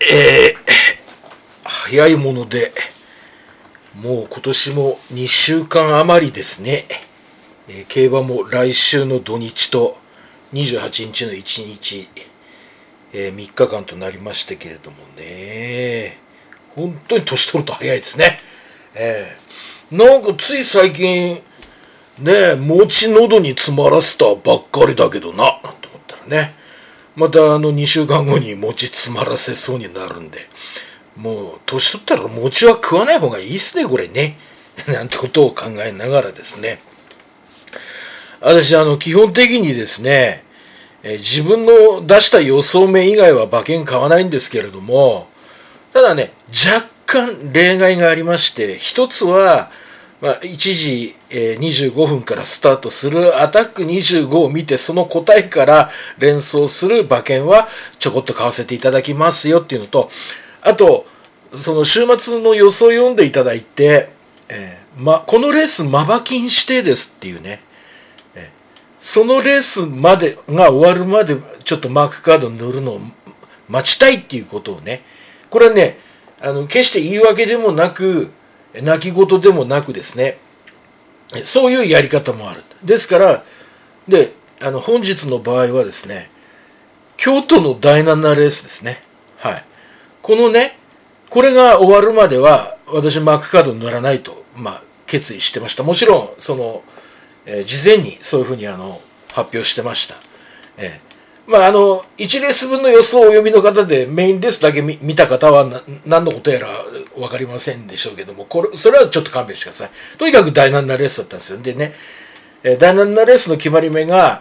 早いものでもう今年も2週間余りですね。競馬も来週の土日と28日の1日、3日間となりましたけれどもね、本当に年取ると早いですね。なんかつい最近ね、餅喉に詰まらせたばっかりだけどななんて思ったらね、また2週間後に餅詰まらせそうになるんで、もう年取ったら餅は食わない方がいいっすねこれねなんてことを考えながらですね、私基本的にですね、自分の出した予想目以外は馬券買わないんですけれども、ただね若干例外がありまして、一つは、1時、25分からスタートするアタック25を見て、その答えから連想する馬券はちょこっと買わせていただきますよっていうのと、あとその週末の予想を読んでいただいて、このレース馬場金指定ですっていうね、そのレースまでが終わるまでちょっとマークカード塗るのを待ちたいっていうことをね、これはね決して言い訳でもなく泣き言でもなくですね、そういうやり方もある。ですからで本日の場合はですね、京都の第7レースですね。はい。このね、これが終わるまでは私マークカード塗らないと、決意してました。もちろんその、事前にそういうふうに発表してました。1レース分の予想をお読みの方でメインレースだけ 見た方は何のことやら分かりませんでしょうけども、それはちょっと勘弁してください。とにかく第7レースだったんですよ。でね、第7レースの決まり目が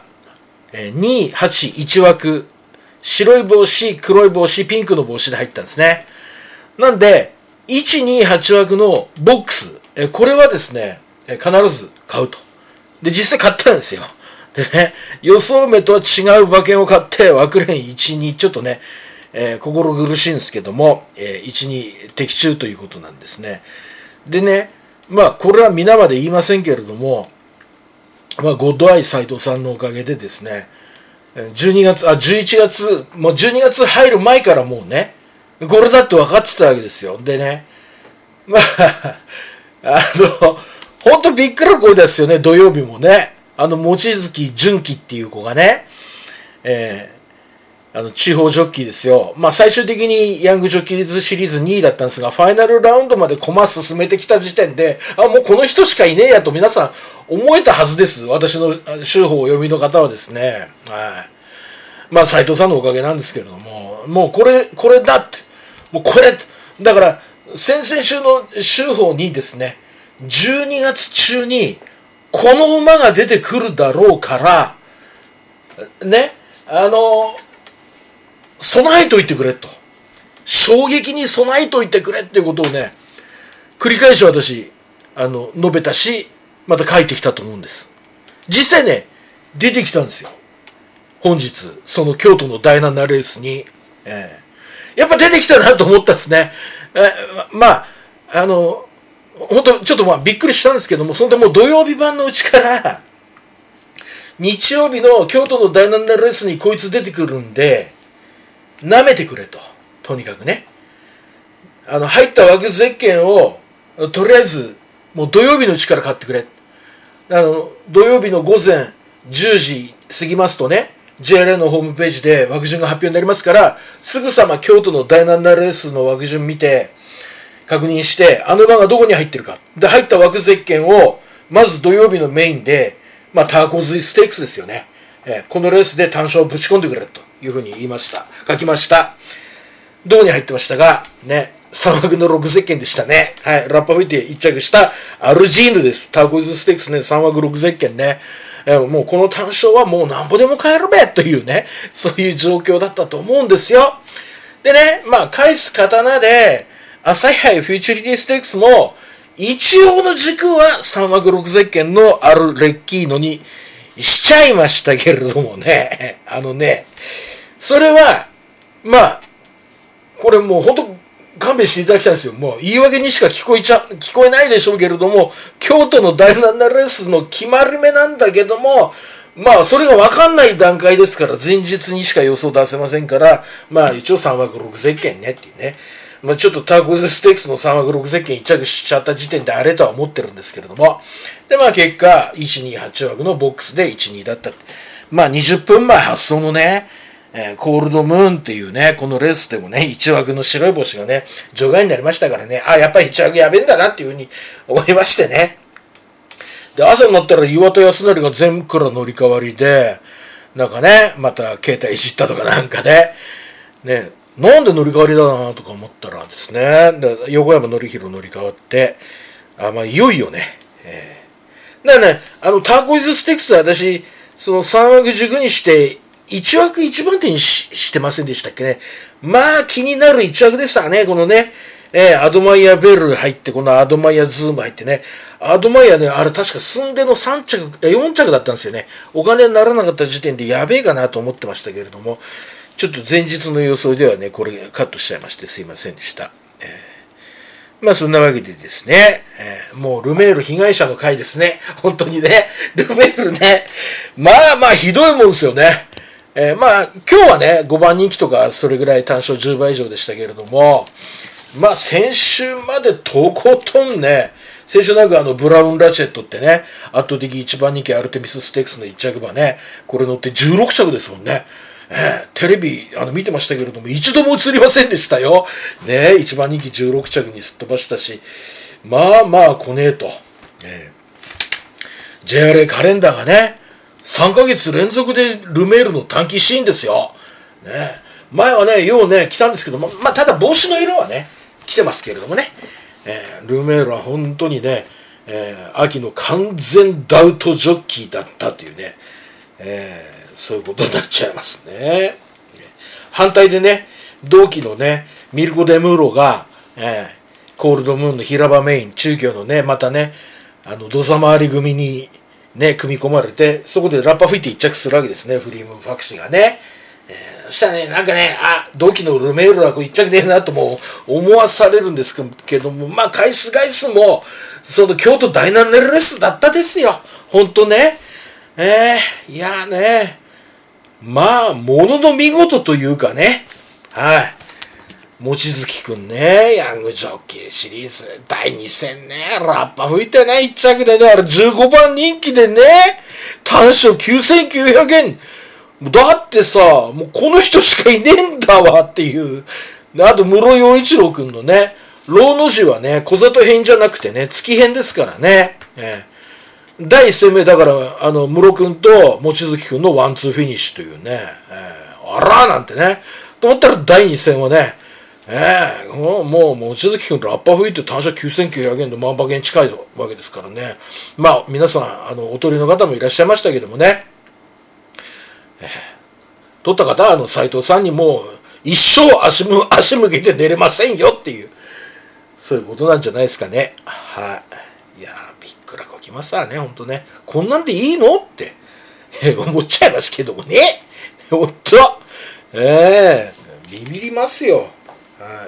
2、8、1枠、白い帽子、黒い帽子、ピンクの帽子で入ったんですね。なんで1、2、8枠のボックス、これはですね必ず買うと。で実際買ったんですよ。でね、予想目とは違う馬券を買って枠連1、2ちょっとね、心苦しいんですけども、1、2的中ということなんですね。でね、これは皆まで言いませんけれども、ゴッドアイ斉藤さんのおかげでですね、11月、もう12月入る前からもうね、これだって分かってたわけですよ。でね、本当びっくりな声ですよね、土曜日もね。望月純喜っていう子がね、地方ジョッキーですよ。最終的にヤングジョッキーズシリーズ2位だったんですが、ファイナルラウンドまで駒進めてきた時点で、もうこの人しかいねえやと皆さん思えたはずです。私の週報を読みの方はですね。はい。斉藤さんのおかげなんですけれども、もうこれだって、もうこれ、だから、先々週の週報にですね、12月中に、この馬が出てくるだろうからね、備えといてくれと、衝撃に備えといてくれっていうことをね繰り返し私述べたし、また書いてきたと思うんです。実際ね出てきたんですよ。本日その京都の第7レースに、やっぱ出てきたなと思ったんですね。本当ちょっとびっくりしたんですけども、その点もう土曜日版のうちから日曜日の京都の第7レースにこいつ出てくるんで舐めてくれと。とにかくね入った枠ゼッケンをとりあえずもう土曜日のうちから買ってくれ。土曜日の午前10時過ぎますとね JRA のホームページで枠順が発表になりますから、すぐさま京都の第7レースの枠順見て確認して、馬がどこに入ってるかで、入った枠ゼッケンをまず土曜日のメインで、ターコーズステークスですよね、このレースで単勝をぶち込んでくれというふうに言いました。書きました。どこに入ってましたがね、3枠の6ゼッケンでしたね。はい、ラッパ吹いて1着したアルジーヌです。ターコーズステークスね、3枠6ゼッケンね、もうこの単勝はもうなんぼでも買えるべというね、そういう状況だったと思うんですよ。でね、返す刀で朝日杯フューチュリティステークスも一応の軸は3枠6ゼッケンのアルレッキーノにしちゃいましたけれどもね、それはこれもう本当勘弁していただきたいんですよ。もう言い訳にしか聞こえないでしょうけれども、京都の第7レースの決まり目なんだけども、 まあそれが分かんない段階ですから前日にしか予想出せませんから、まあ一応3枠6ゼッケンねっていうね。まあちょっとターコイズステークスの3枠6ゼッケン1着しちゃった時点であれとは思ってるんですけれども。でまあ結果、128枠のボックスで1、2だった。まあ20分前発送のね、コールドムーンっていうね、このレースでもね、1枠の白い星がね、除外になりましたからね、やっぱり1枠やべえんだなっていうふうに思いましてね。で、朝になったら岩田康成が全部から乗り換わりで、なんかね、また携帯いじったとかなんかで、ね、なんで乗り換わりだなとか思ったらですね、で横山典弘乗り換わって、まあいよいよね、だからね、ターコイズステークスは私、その3枠軸にして、1枠1番手にしてませんでしたっけね。まあ気になる1枠でしたね、このね、アドマイヤベル入って、このアドマイヤズーム入ってね、アドマイヤね、あれ確か寸出の3着、4着だったんですよね。お金にならなかった時点でやべえかなと思ってましたけれども、ちょっと前日の予想ではね、これカットしちゃいましてすいませんでした。まあそんなわけでですね、もうルメール被害者の回ですね。本当にね、ルメールね、まあまあひどいもんですよね。まあ今日はね、5番人気とかそれぐらい単勝10倍以上でしたけれども、まあ先週までとことんね、先週なんかブラウンラチェットってね、圧倒的1番人気アルテミスステークスの1着馬ね、これ乗って16着ですもんね。テレビ見てましたけれども一度も映りませんでしたよ。ね、1番人気16着にすっ飛ばしたし、まあまあ来ねえと。JRA カレンダーがね、3ヶ月連続でルメールの短期シーンですよ。ね、前はね、ようね、来たんですけども、まあただ帽子の色はね、来てますけれどもね。ルメールは本当にね、秋の完全ダウトジョッキーだったというね、そういうことになっちゃいますね。反対でね、同期のね、ミルコ・デ・ムーロが、コールドムーンの平場メイン、中京のね、またね、土佐回り組にね、組み込まれて、そこでラッパ吹いて一着するわけですね、フリーム・ファクシーがね。そしたらね、なんかね、同期のルメールはこう一着ねえなとも思わされるんですけども、まあ、回数も、その京都ダイナネルレスだったですよ。ほんとね。いやね、まあ、ものの見事というかね、はい。望月くんね、ヤングジョッキーシリーズ第2戦ね、ラッパ吹いてね、一着でね、あれ15番人気でね、単勝9900円。だってさ、もうこの人しかいねえんだわっていう。あと、室陽一郎くんのね、ローの字はね、小里編じゃなくてね、月編ですからね。第1戦目、だから、室くんと望月くんのワンツーフィニッシュというね、あらーなんてね、と思ったら第2戦はね、もう望月くんラッパ吹いて単勝9900円で万馬券近いわけですからね。まあ、皆さん、お取りの方もいらっしゃいましたけどもね、取った方は斉藤さんにもう一生足向けて寝れませんよっていうそういうことなんじゃないですかね。はい。いやびっくらこきますわね、ほんとね。こんなんでいいのって思っちゃいますけどもね。ほんとビビりますよ。はい。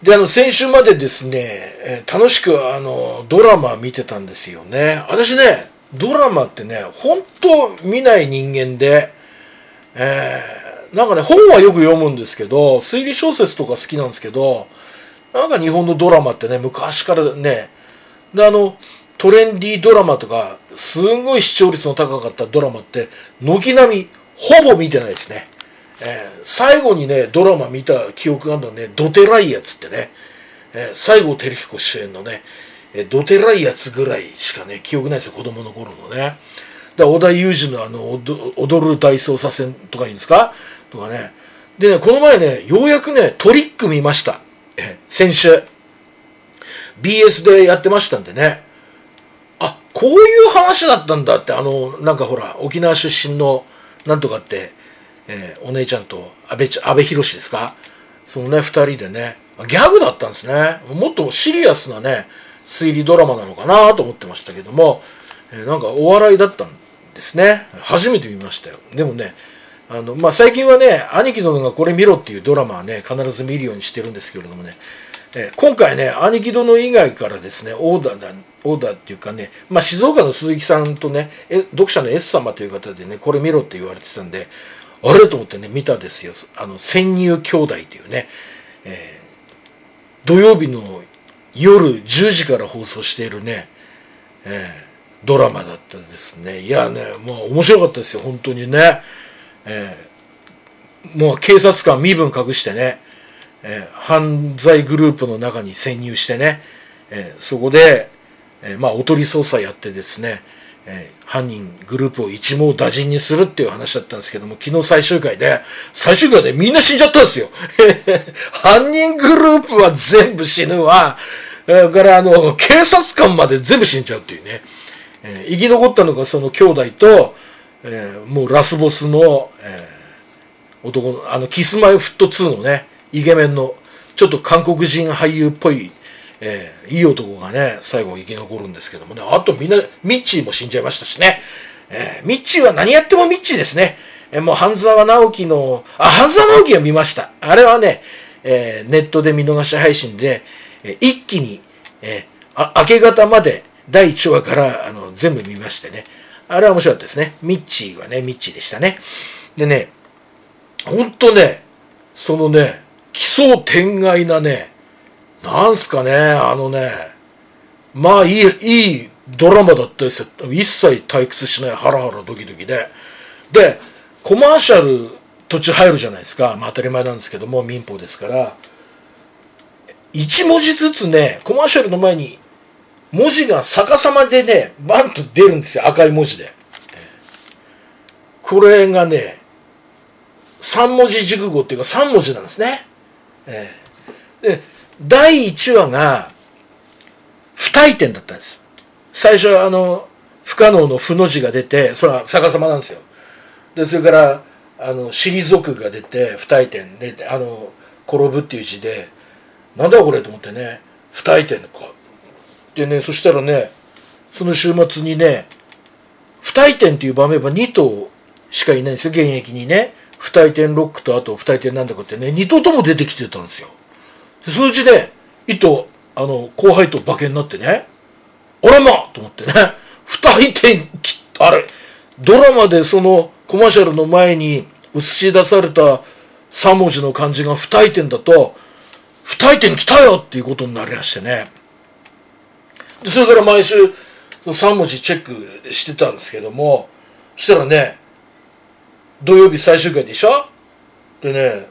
で先週までですね、楽しくドラマ見てたんですよね。私ね、ドラマってね、ほんと見ない人間で、なんかね、本はよく読むんですけど、推理小説とか好きなんですけど、なんか日本のドラマってね、昔からね、でトレンディードラマとか、すんごい視聴率の高かったドラマって、軒並み、ほぼ見てないですね。最後にね、ドラマ見た記憶があるのはね、ドテライやつってね、西郷輝彦主演のね、ドテライやつぐらいしかね、記憶ないですよ、子供の頃のね。織田裕二の踊る大捜査線とかいいんですかとかね。でね、この前ね、ようやくね、トリック見ました。先週。BS でやってましたんでね。こういう話だったんだって、なんかほら、沖縄出身の、なんとかって、お姉ちゃんと安倍博ですかそのね、二人でね、ギャグだったんですね。もっとシリアスなね、推理ドラマなのかなと思ってましたけども、なんかお笑いだったんですね。初めて見ましたよ。でもね、まあ、最近はね、兄貴殿がこれ見ろっていうドラマはね、必ず見るようにしてるんですけれどもね、 今回ね、兄貴殿以外からですね、オーダーっていうかね、静岡の鈴木さんとね、読者の S 様という方でね、これ見ろって言われてたんで、あれと思ってね、見たですよ。潜入兄弟というね、土曜日の夜10時から放送しているね、ドラマだったですね。いやね、もう面白かったですよ、本当にね。もう警察官身分隠してね、犯罪グループの中に潜入してね、そこで、おとり捜査やってですね、犯人グループを一網打尽にするっていう話だったんですけども、昨日最終回でみんな死んじゃったんですよ。犯人グループは全部死ぬわ。だから警察官まで全部死んじゃうっていうね。生き残ったのがその兄弟と、もうラスボスの、男の、キスマイフット2のね、イケメンの、ちょっと韓国人俳優っぽい、いい男がね、最後生き残るんですけどもね、あとみんな、ミッチーも死んじゃいましたしね。ミッチーは何やってもミッチーですね。もう半沢直樹の、半沢直樹は見ました。あれはね、ネットで見逃し配信で、一気に、明け方まで第1話から全部見ましてね。あれは面白かったですね。ミッチーはね、ミッチーでしたね。でね、ほんとね、そのね、奇想天外なね、なんすかね、いいドラマだったですよ。一切退屈しないハラハラドキドキで。で、コマーシャル途中入るじゃないですか。当たり前なんですけども、民放ですから。一文字ずつね、コマーシャルの前に文字が逆さまでね、バンと出るんですよ。赤い文字で。これがね、三文字熟語っていうか3文字なんですね。で、第1話が不退転だったんです。最初は不可能の不の字が出て、それは逆さまなんですよ。で、それから退くが出て、不退転で、転ぶっていう字で、なんだこれと思ってね、不退転か。でね、そしたらね、その週末にね、不退転っていう場面は2頭しかいないんですよ、現役にね。不退転ロックとあと不退転なんだかってね、2頭とも出てきてたんですよ。でそのうちで、一頭、後輩と馬券になってね、あらまと思ってね、不退転、あれ、ドラマでそのコマーシャルの前に映し出された3文字の漢字が不退転だと、不退転来たよっていうことになりましてね。でそれから毎週、その3文字チェックしてたんですけども、そしたらね、土曜日最終回でしょでね、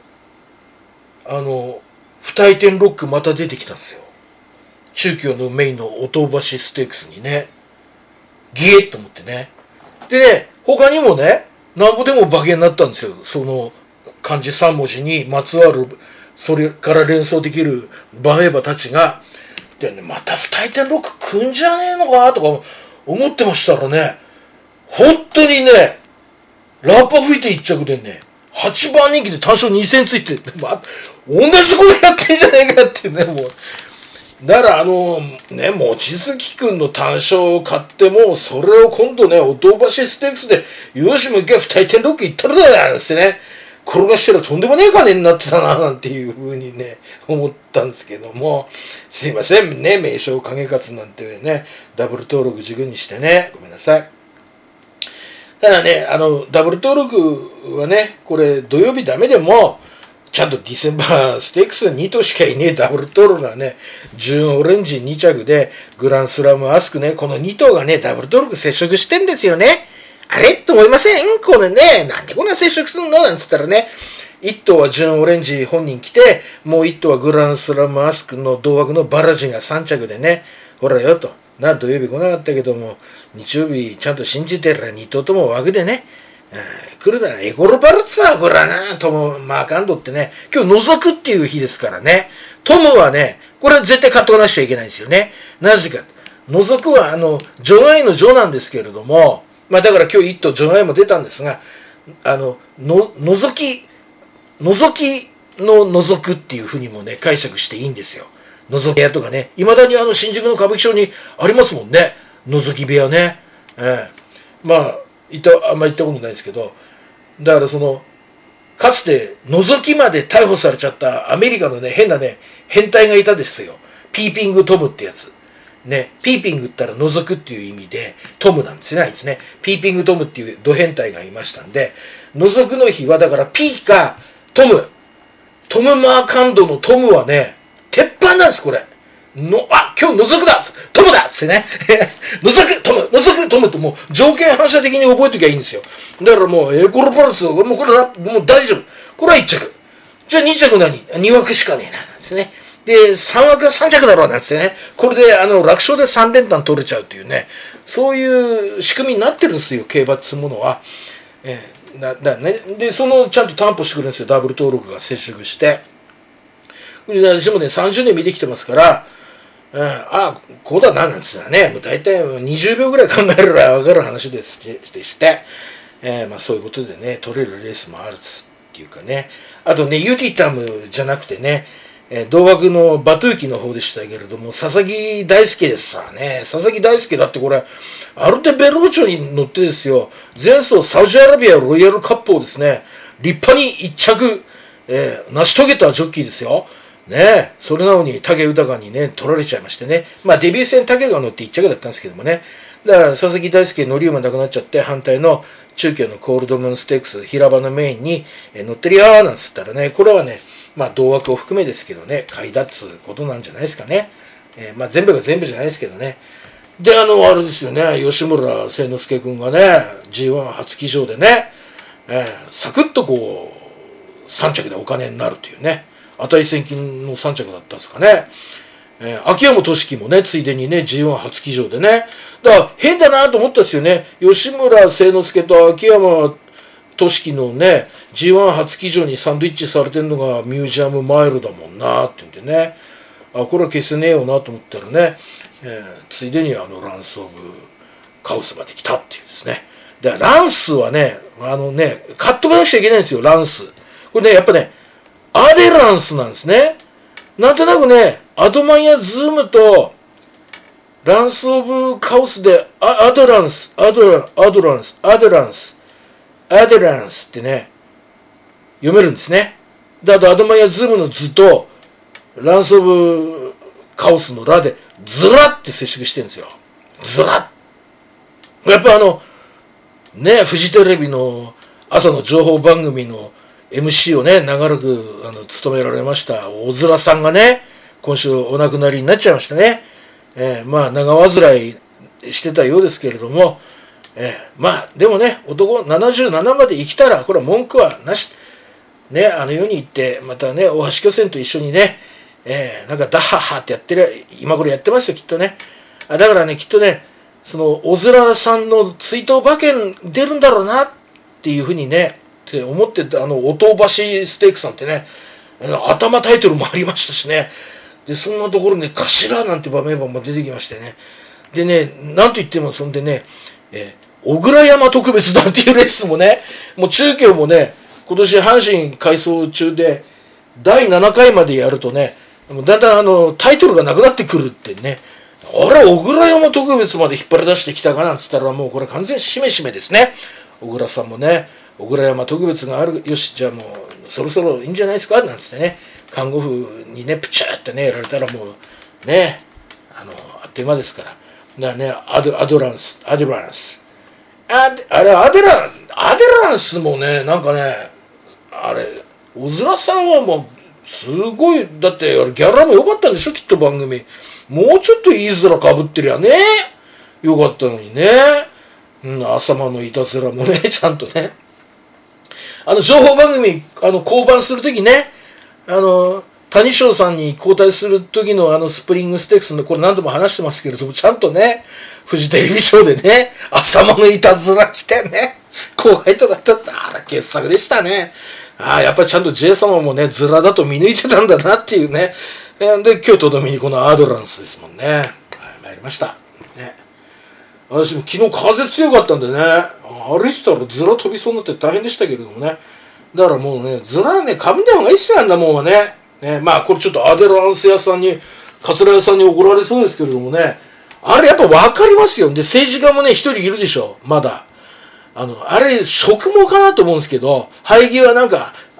不退転ロックまた出てきたんですよ。中京のメインの音橋ステークスにね、ギエッと思ってね。でね、他にもね、なんぼでも馬券になったんですよ。その漢字3文字にまつわる、それから連想できる馬名馬たちが、でね、また不退転ロック来んじゃねえのかとか思ってましたらね、本当にね、ラッパ吹いて1着でね、8番人気で単勝2000ついて、同じことやってんじゃねえかっていうね、もう。だから望月くんの単勝を買っても、それを今度ね、音橋ステークスで、よしもう一回不退転ロックいったらだよってね、転がしたらとんでもねえ金になってたな、なんていうふうにね、思ったんですけども、すいませんね、名称影勝なんてね、ダブル登録軸にしてね、ごめんなさい。ただね、ダブル登録はね、これ土曜日ダメでも、ちゃんとディセンバーステークス2頭しかいねえダブル登録がね、純オレンジ2着で、グランスラムアスクね、この2頭がね、ダブル登録接触してんですよね。あれと思いませんこれね、なんでこんな接触すんのなんつったらね、1頭は純オレンジ本人来て、もう1頭はグランスラムアスクの同枠のバラジンが3着でね、ほらよと。土曜日来なかったけども、日曜日ちゃんと信じてるら2頭とも枠でね、来るだろ、エゴルバルツァー、これはな、トム・マーカンドってね、今日覗くっていう日ですからね、トムはね、これは絶対買っておかなきゃいけないんですよね。なぜか。覗くは、ジョンアイのジョなんですけれども、だから今日一頭ジョンアイも出たんですが、覗きの覗くっていうふうにもね、解釈していいんですよ。覗き部屋とかね、いまだに新宿の歌舞伎町にありますもんね、覗き部屋ね。あんま行ったことないですけど、だからそのかつて覗きまで逮捕されちゃったアメリカのね、変なね、変態がいたですよ。ピーピングトムってやつ。ね、ピーピングって言ったら覗くっていう意味で、トムなんですね、あいつね。ピーピングトムっていうド変態がいましたんで、覗くの日はだから P かトム。トム・マーカンドのトムはね、鉄板なんです、これ。今日覗くだトムだっつってね。覗くトム覗くトムってもう条件反射的に覚えときゃいいんですよ。だからもう、エコロパルス、もうこれもう大丈夫。これは1着。じゃあ2着何 ?2 枠しかねえな、なんですね。で、3枠は3着だろうなんつってね。これで楽勝で3連単取れちゃうというね。そういう仕組みになってるんですよ、競馬っつうものは。だね。で、ちゃんと担保してくれるんですよ、ダブル登録が接触して。で、私もね、30年見てきてますから、こうだな、なんつったらね、もう大体20秒ぐらい考えれば分かる話でして、そういうことでね、取れるレースもあるっていうかね。あとね、ユティタムじゃなくてね、同枠のバトゥーキの方でしたけれども、佐々木大輔ですさね。佐々木大輔だってこれ、アルテベローチョに乗ってですよ、前走サウジアラビアロイヤルカップをですね、立派に1着、成し遂げたジョッキーですよ。ね、それなのに武豊にね、取られちゃいましてね。まあデビュー戦武が乗って1着だったんですけどもね。だから佐々木大輔乗り馬なくなっちゃって、反対の中京のコールドムーンステークス、平場のメインに乗ってるよーなんつったらね、これはね、まあ同枠を含めですけどね、買いだっつうことなんじゃないですかね。まあ全部が全部じゃないですけどね。で、あれですよね、吉村誠之助君がね、G1 初騎乗でね、サクッとこう、3着でお金になるというね、値千金の3着だったんですかね。秋山俊樹もね、ついでにね、G1 初騎乗でね。だから変だなと思ったんですよね。吉村誠之助と秋山俊樹のね、G1 初騎乗にサンドイッチされてるのがミュージアムマイルだもんなって言ってね。これは消せねえよなと思ったらね、ついでにランスオブカウスまで来たっていうですね。で、ランスはね、買っとかなくちゃいけないんですよ、ランス。これね、やっぱね、アデランスなんですね。なんとなくね、アドマイヤズームとランスオブカウスでアデランスってね、読めるんですね。で、あとアドマイヤズームの図とランスオブカウスのラでズラって接触してるんですよ。ズラッ。やっぱね、フジテレビの朝の情報番組のMC をね、長らく務められました大空さんがね、今週お亡くなりになっちゃいましたね。まあ長患いしてたようですけれども、まあでもね、男77まで生きたらこれは文句はなしね、世に行ってまたね、大橋巨泉と一緒にね、なんかダッハッハってやってる、今頃やってますよきっとね。だからね、きっとね、その大空さんの追悼馬券出るんだろうなっていうふうにねって思ってた。おとばしステークさんってね、頭タイトルもありましたしね。で、そんなところね、頭なんて場面も出てきましてね。でね、なんと言ってもそんでね、小倉山特別なんていうレースもね、もう中京もね、今年阪神改装中で第7回までやるとね、だんだんタイトルがなくなってくるってね、あれ小倉山特別まで引っ張り出してきたかなんつったら、もうこれ完全しめしめですね。小倉さんもね、小倉山特別がある、よし、じゃあもうそろそろいいんじゃないですかなんつってね、看護婦にねプチューってねやられたらもうね、あっという間ですから。だからね、アデランスもね、なんかね、あれ小倉さんはもうすごい、だってギャラも良かったんでしょきっと。番組もうちょっといい面かぶってりゃねよかったのにね。朝間のいたずらもねちゃんとね、情報番組降板するときね、谷翔さんに交代する時のスプリングステークスの、これ何度も話してますけれども、ちゃんとねフジテレビショーでね、朝間のいたずらしてね、後輩とかだったら、あら傑作でしたね。やっぱりちゃんと J 様もねズラだと見抜いてたんだなっていうね。で今日とどめにこのアドランスですもんね。参りましたね。私も昨日風強かったんでね、歩いてたらズラ飛びそうになって大変でしたけれどもね。だからもうね、ズラねかぶんない方がいいっすよ、あんなもんはね。まあこれちょっとアデランス屋さんに、桂屋さんに怒られそうですけれどもね、あれやっぱ分かりますよ。で政治家もね一人いるでしょ、まだ。あれ植毛かなと思うんですけど、生え際なんか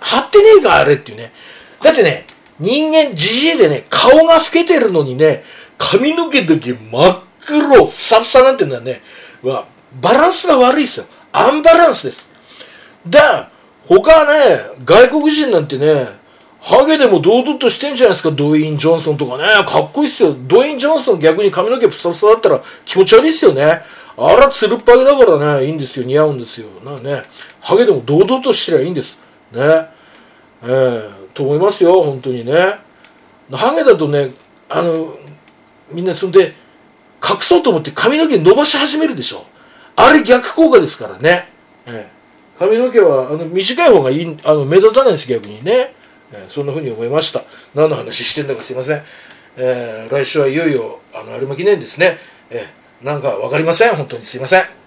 張ってねえかあれっていうね。だってね、人間じじいでね、顔が老けてるのにね、髪の毛だけ真っ黒、ふさふさなんていうのはね、バランスが悪いですよ。アンバランスです。他はね、外国人なんてね、ハゲでも堂々としてんじゃないですか。ドウェイン・ジョンソンとかね、かっこいいっすよ。ドウェイン・ジョンソン逆に髪の毛ふさふさだったら気持ち悪いっすよね。あら、つるっぱげだからね、いいんですよ。似合うんですよ。ハゲでも堂々としてりゃいいんです。ね。と思いますよ、本当にね。ハゲだとね、みんなそんで、隠そうと思って髪の毛伸ばし始めるでしょ。あれ逆効果ですからね。髪の毛は短い方がいい、目立たないです、逆にね。そんな風に思いました。何の話してんだかすいません。来週はいよいよ有馬記念ですね。なんかわかりません。本当にすいません。